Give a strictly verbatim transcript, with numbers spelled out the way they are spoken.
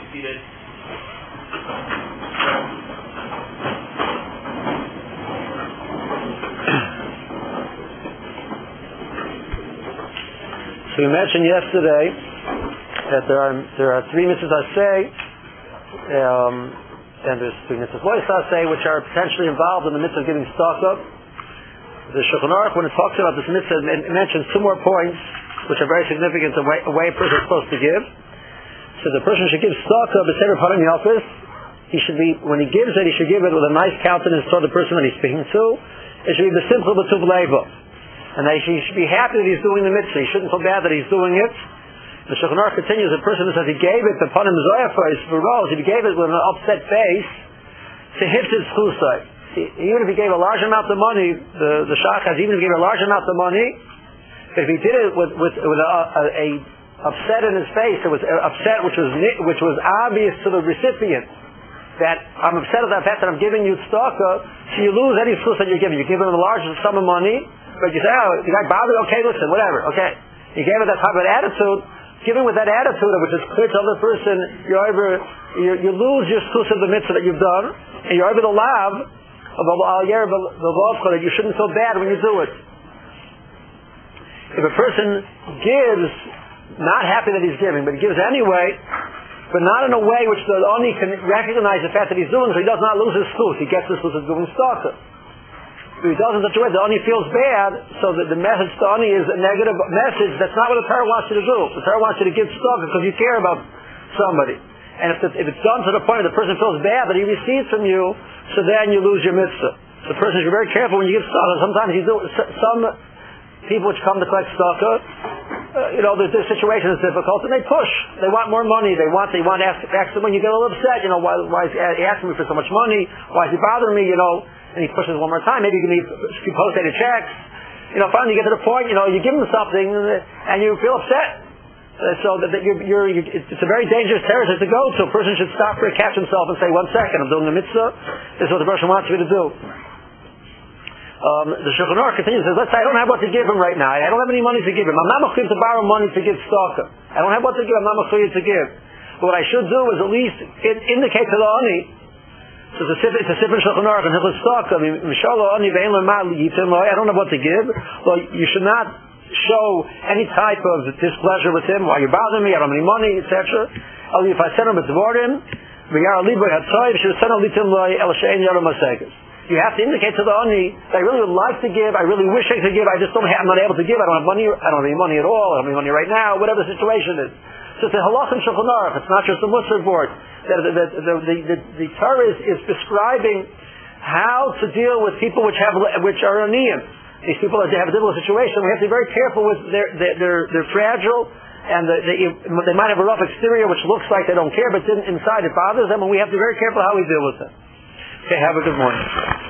seated. So we mentioned yesterday that there are there are three mitzvahs aseh, um, and there's three mitzvahs lois aseh, which are potentially involved in the mitzvah of giving tzedakah. The Shulchan Aruch, when it talks about this mitzvah, it mentions two more points which are very significant the way, the way a person is supposed to give. So the person should give tzedakah b'sefer panim yalpis. He should be, when he gives it, he should give it with a nice countenance toward the person that he's speaking to. It should be b'simcha b'tuv leiva. And that he should be happy that he's doing the mitzvah. He shouldn't feel bad that he's doing it. The Shulchan Aruch continues, a person who says he gave it, the panim zoyafos, for rose, if he gave it with an upset face, to hit his chusay. Even if he gave a large amount of money, the, the shachas, even if he gave a large amount of money, if he did it with, with, with a, a, a upset in his face, it was upset which was which was obvious to the recipient, that I'm upset at the fact that I'm giving you tzedakah, so you lose any schus that you're giving. You give him a large sum of money, but you say, oh, the guy bothered, okay, listen, whatever, okay. You gave it that type of attitude, giving with that attitude, which is clear to the other person, you're over, you, you lose your schus of the mitzvah that you've done, and you're over the lav of that you shouldn't feel bad when you do it. If a person gives, not happy that he's giving, but he gives anyway, but not in a way which the oni can recognize the fact that he's doing, so he does not lose his schus. He gets his schus of doing tzedakah. But he does it in such a way the oni feels bad, so that the message to oni is a negative message. That's not what the Torah wants you to do. The Torah wants you to give tzedakah because you care about somebody. And if, the, if it's done to the point that the person feels bad that he receives from you, so then you lose your mitzvah. The person should be very careful when you give tzedakah. Sometimes you do, some people which come to collect tzedakah, uh, you know, their, their situation is difficult, and they push. They want more money. They want, they want to ask, ask them when you get a little upset, you know, why, why is he asking me for so much money? Why is he bothering me, you know? And he pushes one more time. Maybe you give me a few post-dated checks. You know, finally you get to the point, you know, you give him something, and you feel upset. Uh, so that, that you're, you're, you're, it's a very dangerous territory to go to. A person should stop for catch himself and say, one second, I'm doing the mitzvah. This is what the person wants me to do. Um, the Shulchan Aruch continues, says, let's say I don't have what to give him right now. I don't have any money to give him. I'm not mechuyev to borrow money to give tzedakah. I don't have what to give. I'm not mechuyev to give. But what I should do is at least indicate to the ani. So it's a, it's a sifra Shulchan Aruch and Hilchos tzedakah. I don't have what to give. Well, you should not show any type of displeasure with him. Why you're bothering me? I don't have any money, et cetera. If I send him a dvorim, you have to indicate to the ani that I really would like to give. I really wish I could give. I just don't have. I'm not able to give. I don't have money. I don't have any money at all. I don't have any money right now. Whatever the situation is. So it's a halach in Shulchan Aruch. It's not just a Musar board. The, the, the, the, the, the, the Torah is, is prescribing how to deal with people which have which are aniyim. These people, they have a difficult situation. We have to be very careful with their, they're, they're, they're fragile, and they, they might have a rough exterior which looks like they don't care, but inside it bothers them, and we have to be very careful how we deal with them. Okay, have a good morning.